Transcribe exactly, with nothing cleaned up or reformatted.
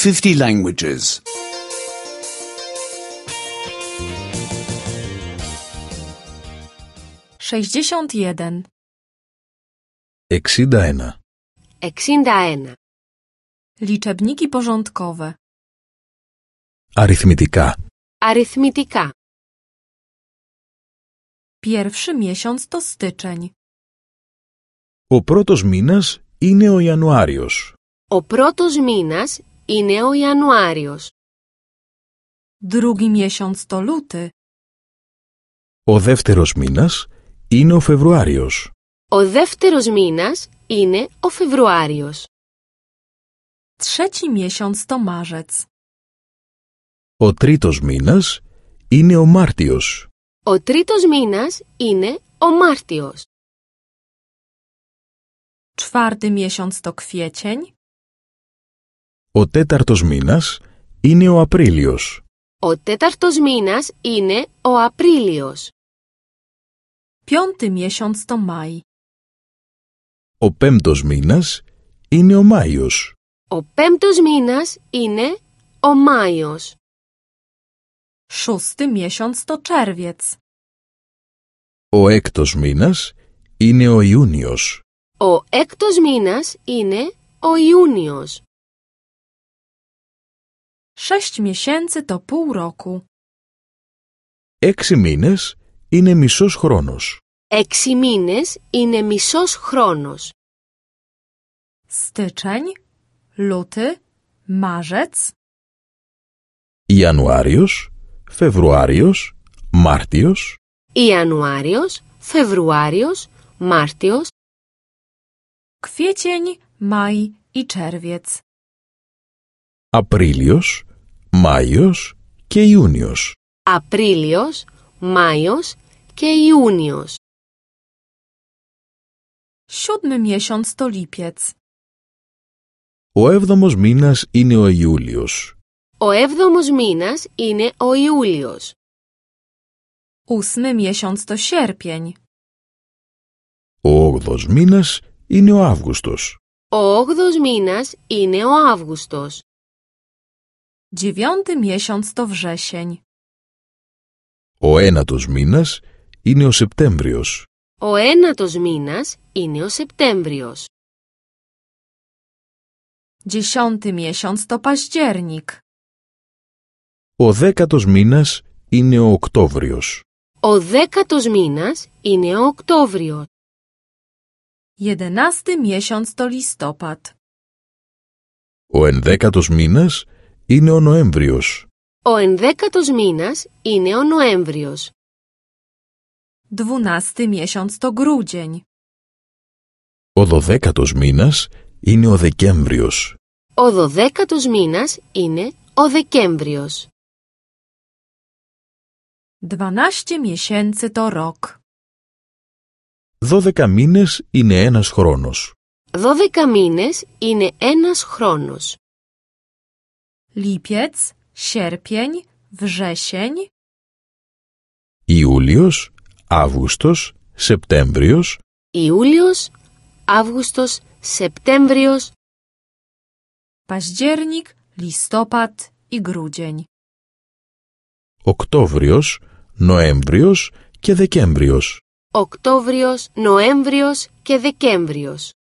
fifty languages. sześćdziesiąt jeden. εξήντα ένα. εξήντα ένα. Liczebniki porządkowe. Αριθμητικά. Αριθμητικά. Pierwszy miesiąc to styczeń. Ο πρώτος μήνας είναι ο Ιανουάριος. Ο πρώτος μήνας είναι ο Ιανουάριος. Drugi miesiąc to luty. Ο δεύτερος μήνας είναι ο Φεβρουάριος. Ο δεύτερος μήνας είναι ο Φεβρουάριος. Trzeci miesiąc to marzec. Ο τρίτος μήνας είναι ο Μάρτιος. Ο τρίτος μήνας είναι ο Μάρτιος. Czwarty miesiąc to kwiecień. Ο τέταρτος μήνας είναι ο Απρίλιος. Ο τέταρτος μήνας είναι ο Απρίλιος. Piąty miesiąc to maj. Ο πέμπτος μήνας είναι ο Μάιος. Ο πέμπτος μήνας είναι ο Μάιος. Szósty miesiąc to czerwiec. Ο έκτος μήνας είναι ο Ιούνιος. Ο έκτος μήνας είναι ο Ιούνιος. Sześć miesięcy to pół roku. Έξι μήνες είναι μισός χρόνος. Έξι μήνες είναι μισός χρόνος. Styczeń, luty, marzec. Ιανουάριος, Φεβρουάριος, Μάρτιος. Ιανουάριος, Φεβρουάριος, Μάρτιος. Kwiecień, maj i czerwiec. Απρίλιος, Μάιος και Ιούνιος. Απρίλιος, Μάιος και Ιούνιος. Siódmy miesiąc to lipiec. Ο έβδομος μήνας είναι ο Ιούλιος. Ο έβδομος μήνας είναι ο Ιούλιος. Ósmy miesiąc to sierpień. Ο όγδοος μήνας είναι ο Αύγουστος. Ο όγδοος μήνας είναι ο Αύγουστος. Dziewiąty miesiąc to wrzesień. Ο ένατος μήνας είναι ο Σεπτέμβριος. Ο ένατος μήνας είναι ο Σεπτέμβριος. Dziesiąty miesiąc to październik. Ο δέκατος μήνας είναι ο Οκτώβριος. Ο δέκατος μήνας είναι ο Οκτώβριος. Jedenasty miesiąc to listopad. Ο ενδέκατος μήνας είναι ο Νοέμβριος. Ο ενδέκατος μήνας είναι ο Νοέμβριος. Dwunasty miesiąc to grudzień. Ο δωδέκατος μήνας είναι ο Δεκέμβριος. Ο δωδέκατος μήνας είναι ο Δεκέμβριος. Dwanaście miesięcy to rok. Δώδεκα μήνες είναι ένας χρόνος. Δώδεκα μήνες είναι ένας χρόνος. Lipiec, sierpień, wrzesień. Ιούλιος, Αύγουστος, Σεπτέμβριος. Ιούλιος, Αύγουστος, Σεπτέμβριος. Październik, listopad i grudzień. Οκτώβριος, Νοέμβριος και Δεκέμβριος. Οκτώβριος, Νοέμβριος και Δεκέμβριος.